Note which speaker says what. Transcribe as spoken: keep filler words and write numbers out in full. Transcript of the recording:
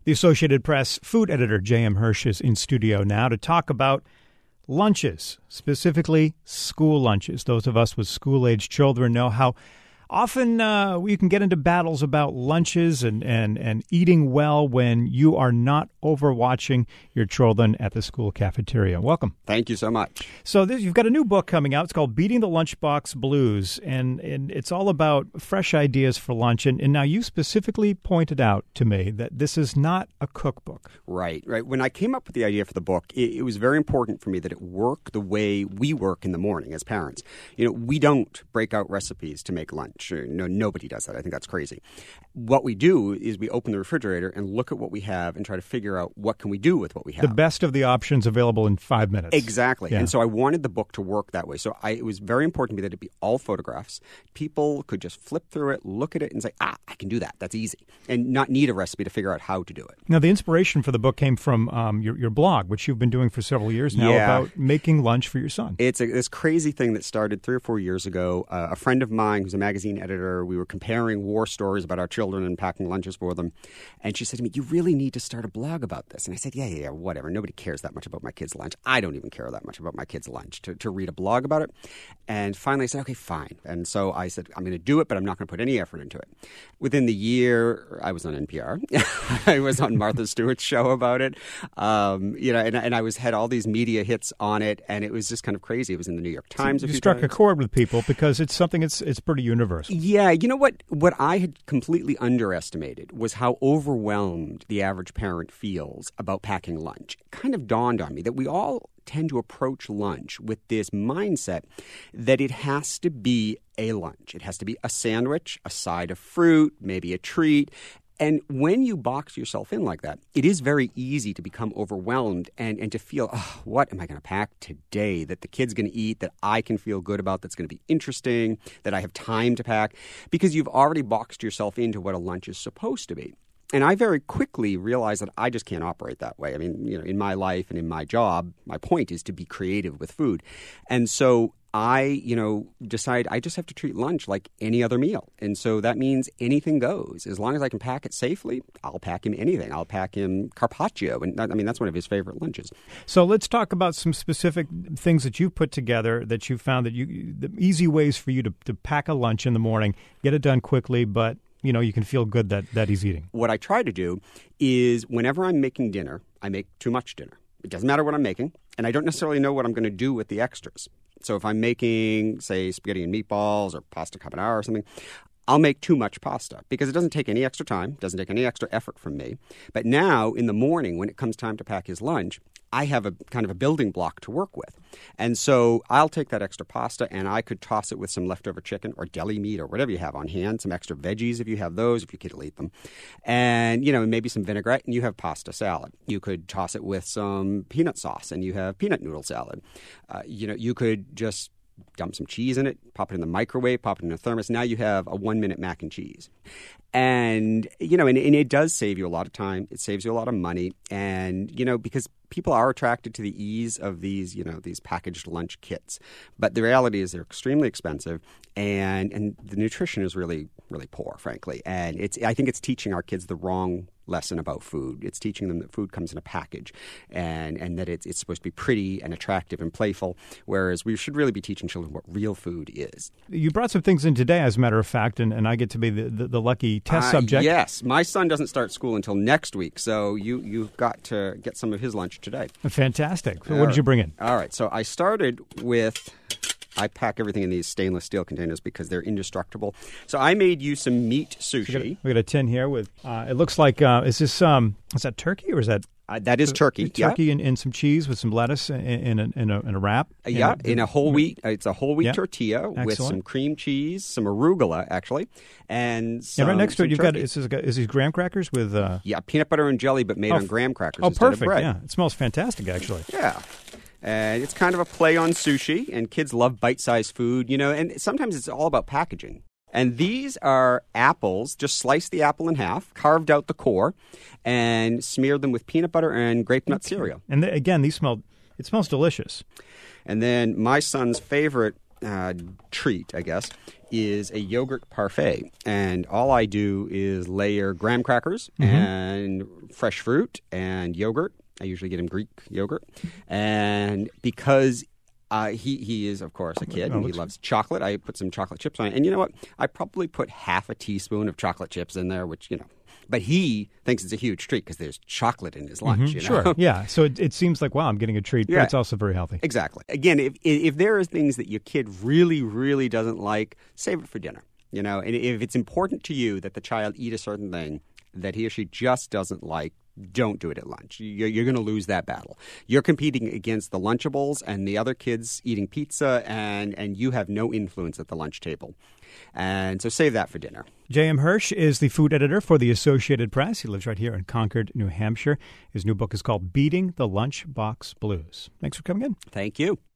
Speaker 1: The Associated Press food editor J M Hirsch is in studio now to talk about lunches, specifically school lunches. Those of us with school-age children know how often uh, you can get into battles about lunches and, and, and eating well when you are not overwatching your children at the school cafeteria. Welcome.
Speaker 2: Thank you so much.
Speaker 1: So this, you've got a new book coming out. It's called Beating the Lunchbox Blues, and, and it's all about fresh ideas for lunch. And, and now you specifically pointed out to me that this is not a cookbook.
Speaker 2: Right, right. When I came up with the idea for the book, it, it was very important for me that it work the way we work in the morning as parents. You know, we don't break out recipes to make lunch. No, nobody does that. I think that's crazy. What we do is we open the refrigerator and look at what we have and try to figure out what can we do with what we have.
Speaker 1: The best of the options available in five minutes.
Speaker 2: Exactly.
Speaker 1: Yeah.
Speaker 2: And so I wanted the book to work that way. So I, it was very important to me that it be all photographs. People could just flip through it, look at it, and say, ah, I can do that. That's easy. And not need a recipe to figure out how to do it.
Speaker 1: Now, the inspiration for the book came from um, your, your blog, which you've been doing for several years now,
Speaker 2: yeah.
Speaker 1: about making lunch for your son.
Speaker 2: It's a, this crazy thing that started three or four years ago. Uh, a friend of mine who's a magazine editor, we were comparing war stories about our children and packing lunches for them. And she said to me, you really need to start a blog about this. And I said, yeah, yeah, yeah, whatever. Nobody cares that much about my kids' lunch. I don't even care that much about my kids' lunch to, to read a blog about it. And finally I said, okay, fine. And so I said, I'm going to do it, but I'm not going to put any effort into it. Within the year, I was on N P R. I was on Martha Stewart's show about it. Um, you know, and, and I was had all these media hits on it, and it was just kind of crazy. It was in the New York Times.
Speaker 1: So
Speaker 2: a
Speaker 1: you
Speaker 2: few
Speaker 1: struck
Speaker 2: times.
Speaker 1: a chord with people because it's something it's it's pretty universal.
Speaker 2: Yeah, you know what? What I had completely underestimated was how overwhelmed the average parent feels about packing lunch. It kind of dawned on me that we all tend to approach lunch with this mindset that it has to be a lunch. It has to be a sandwich, a side of fruit, maybe a treat. And when you box yourself in like that, it is very easy to become overwhelmed and, and to feel, oh, what am I going to pack today that the kid's going to eat, that I can feel good about, that's going to be interesting, that I have time to pack, because you've already boxed yourself into what a lunch is supposed to be. And I very quickly realized that I just can't operate that way. I mean, you know, in my life and in my job, my point is to be creative with food. And so I, you know, decide I just have to treat lunch like any other meal. And so that means anything goes. As long as I can pack it safely, I'll pack him anything. I'll pack him carpaccio. And I mean, that's one of his favorite lunches.
Speaker 1: So let's talk about some specific things that you've put together that you found that you, the easy ways for you to, to pack a lunch in the morning, get it done quickly, but you know, you can feel good that, that he's eating.
Speaker 2: What I try to do is whenever I'm making dinner, I make too much dinner. It doesn't matter what I'm making, and I don't necessarily know what I'm going to do with the extras. So if I'm making, say, spaghetti and meatballs or pasta carbonara or something, I'll make too much pasta because it doesn't take any extra time, doesn't take any extra effort from me. But now in the morning, when it comes time to pack his lunch, I have a kind of a building block to work with. And so I'll take that extra pasta and I could toss it with some leftover chicken or deli meat or whatever you have on hand, some extra veggies if you have those, if your kid will eat them. And, you know, maybe some vinaigrette and you have pasta salad. You could toss it with some peanut sauce and you have peanut noodle salad. Uh, you know, you could just dump some cheese in it, pop it in the microwave, pop it in a thermos. Now you have a one-minute mac and cheese. And, you know, and, and it does save you a lot of time. It saves you a lot of money. And, you know, because people are attracted to the ease of these, you know, these packaged lunch kits. But the reality is they're extremely expensive and, and the nutrition is really, really poor, frankly. And it's I think it's teaching our kids the wrong lesson about food. It's teaching them that food comes in a package and, and that it's, it's supposed to be pretty and attractive and playful, whereas we should really be teaching children what real food is.
Speaker 1: You brought some things in today, as a matter of fact, and, and I get to be the, the, the lucky test uh, subject.
Speaker 2: Yes. My son doesn't start school until next week, so you, you've got to get some of his lunch today.
Speaker 1: Fantastic. So
Speaker 2: All
Speaker 1: what
Speaker 2: right.
Speaker 1: did you bring in?
Speaker 2: All right. So I started with... I pack everything in these stainless steel containers because they're indestructible. So I made you some meat sushi.
Speaker 1: We got, we got a tin here with, uh, it looks like, uh, is this, um, is that turkey or is that?
Speaker 2: Uh, that is turkey.
Speaker 1: Turkey
Speaker 2: yeah.
Speaker 1: and, and some cheese with some lettuce in, in, a, in, a, in a wrap.
Speaker 2: Uh, yeah,
Speaker 1: in,
Speaker 2: in a whole wheat. Uh, it's a whole wheat
Speaker 1: yeah.
Speaker 2: tortilla
Speaker 1: Excellent.
Speaker 2: with some cream cheese, some arugula, actually, and some,
Speaker 1: and right next to it, you've
Speaker 2: turkey.
Speaker 1: got is, this, is these graham crackers with uh,
Speaker 2: yeah, peanut butter and jelly, but made
Speaker 1: oh,
Speaker 2: on graham crackers
Speaker 1: oh,
Speaker 2: instead
Speaker 1: perfect.
Speaker 2: of bread.
Speaker 1: Yeah, it smells fantastic, actually.
Speaker 2: Yeah. And it's kind of a play on sushi, and kids love bite-sized food, you know, and sometimes it's all about packaging. And these are apples. Just slice the apple in half, carved out the core, and smeared them with peanut butter and grape nut cereal.
Speaker 1: And th- again, these smell, it smells delicious.
Speaker 2: And then my son's favorite uh, treat, I guess, is a yogurt parfait. And all I do is layer graham crackers mm-hmm. and fresh fruit and yogurt. I usually get him Greek yogurt. And because uh, he, he is, of course, a kid and he loves chocolate, I put some chocolate chips on it. And you know what? I probably put half a teaspoon of chocolate chips in there, which, you know. But he thinks it's a huge treat because there's chocolate in his lunch.
Speaker 1: Mm-hmm.
Speaker 2: You know?
Speaker 1: Sure, yeah. So it, it seems like, wow, I'm getting a treat,
Speaker 2: yeah.
Speaker 1: but it's also very healthy.
Speaker 2: Exactly. Again, if if there are things that your kid really, really doesn't like, save it for dinner. You know, and if it's important to you that the child eat a certain thing that he or she just doesn't like, don't do it at lunch. You're, you're going to lose that battle. You're competing against the Lunchables and the other kids eating pizza, and, and you have no influence at the lunch table. And so save that for dinner.
Speaker 1: J M. Hirsch is the food editor for the Associated Press. He lives right here in Concord, New Hampshire. His new book is called Beating the Lunchbox Blues. Thanks for coming in.
Speaker 2: Thank you.